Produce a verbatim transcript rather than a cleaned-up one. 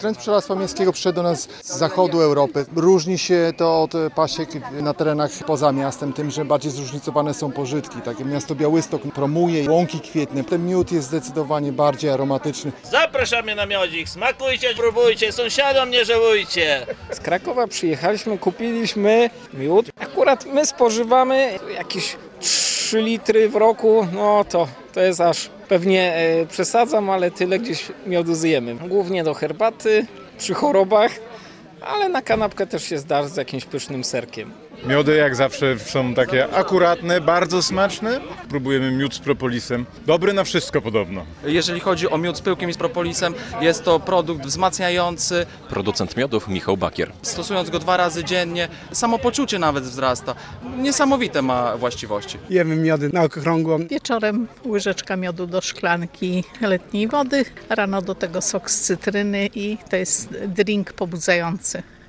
Trend pszczelarstwa miejskiego przyszedł do nas z zachodu Europy. Różni się to od pasiek na terenach poza miastem, tym, że bardziej zróżnicowane są pożytki. Takie miasto Białystok promuje łąki kwietne. Ten miód jest zdecydowanie bardziej aromatyczny. Zapraszamy na miodzik, smakujcie, próbujcie, sąsiadom nie żałujcie. Z Krakowa przyjechaliśmy, kupiliśmy miód. Akurat my spożywamy jakieś trzy litry w roku, no to, to jest aż pewnie e, przesadzam, ale tyle gdzieś miodu zjemy. Głównie do herbaty, przy chorobach, ale na kanapkę też się zdarzy z jakimś pysznym serkiem. Miody jak zawsze są takie akuratne, bardzo smaczne. Próbujemy miód z propolisem. Dobry na wszystko podobno. Jeżeli chodzi o miód z pyłkiem i z propolisem, jest to produkt wzmacniający. Producent miodów Michał Bakier. Stosując go dwa razy dziennie, samopoczucie nawet wzrasta. Niesamowite ma właściwości. Jemy miody na okrągło. Wieczorem łyżeczka miodu do szklanki letniej wody, rano do tego sok z cytryny i to jest drink pobudzający.